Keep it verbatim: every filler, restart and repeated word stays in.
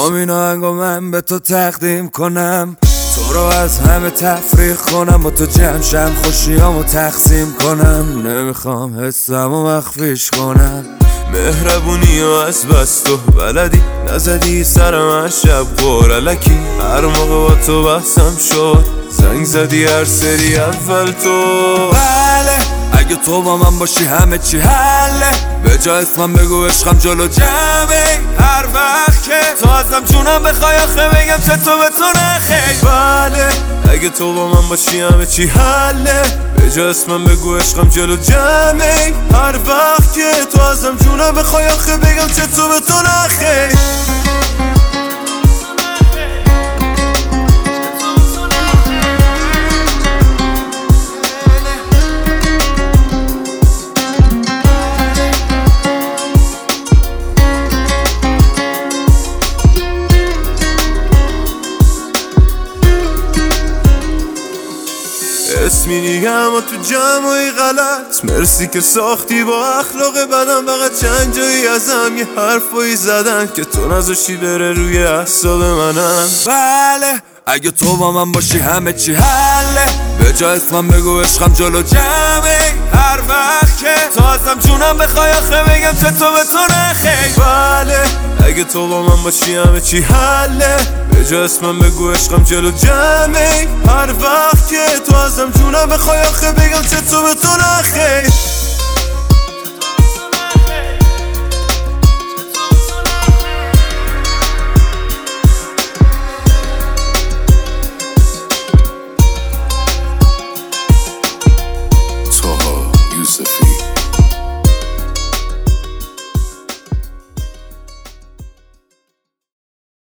میخوام این آهنگو من به تو تقدیم کنم، تو رو از همه تفریق کنم، با تو جمع شم خوشیامو تقسیم کنم. نمیخوام حسمو مخفیش کنم، مهربونی و از بس تو بلدی، نزدی سرم از شب قرالکی. هر موقع با تو بحثم شد زنگ زدی هر سری اول تو. بله اگه تو با من باشی همه چی حله، به جا اسمم بگو عشقم جلو جمعه. هر وقت که تو ازم جونم بخوای آخه بگم چطور به تو نخیر. بله اگه تو با من باشی همه چی حله، به جا اسمم بگو عشقم جلو جمعه. هر وقت که تو ازم جونم بخوای آخه بگم چطور به تو نخیر. اسمی دیگه اما تو جمعی غلط، مرسی که ساختی با اخلاق بدم. فقط چند جایی ازم یه حرفایی زدن که تو نذاشتی بره روی اعصاب منم. بله اگه تو با من باشی همه چی حله، به جا اسمم بگو عشقم جلو جمعه. هر وقت که تو ازم جونم بخوای آخه بگم چطور به تو نخیر. بله اگه تو با من باشی همه چی حله، به جا اسمم بگو عشقم جلو جمعه. هر وقت که تو ازم جونم بخوای آخه بگم چطور به تو نخیر. Taha Yusufi.